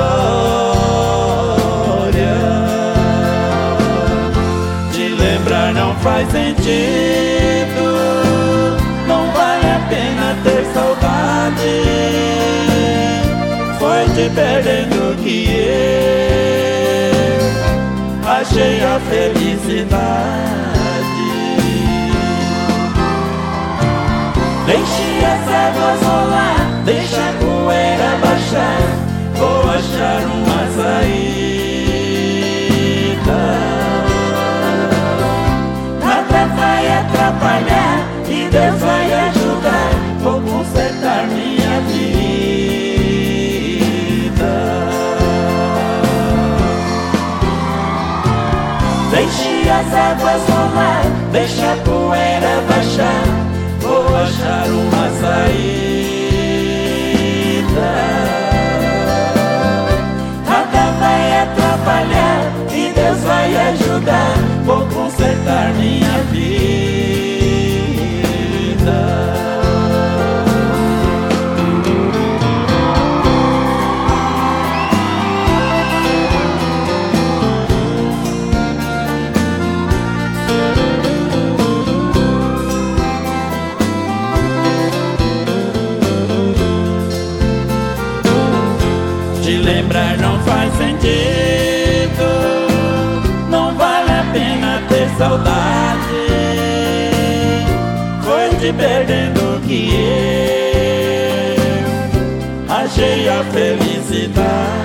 De lembrar não faz sentido, não vale a pena ter saudade. Foi te perdendo que eu achei a felicidade. Deixe as águas rolar, deixa a poeira baixar, vou achar uma saída. Nada vai atrapalhar e Deus vai ajudar, vou consertar minha vida. Deixe as águas rolar, deixa a poeira baixar, vou achar uma saída. Nada vai atrapalhar e Deus vai ajudar, vou consertar minha vida. De lembrar não faz sentido, não vale a pena ter saudade. Foi te perdendo que eu achei a felicidade.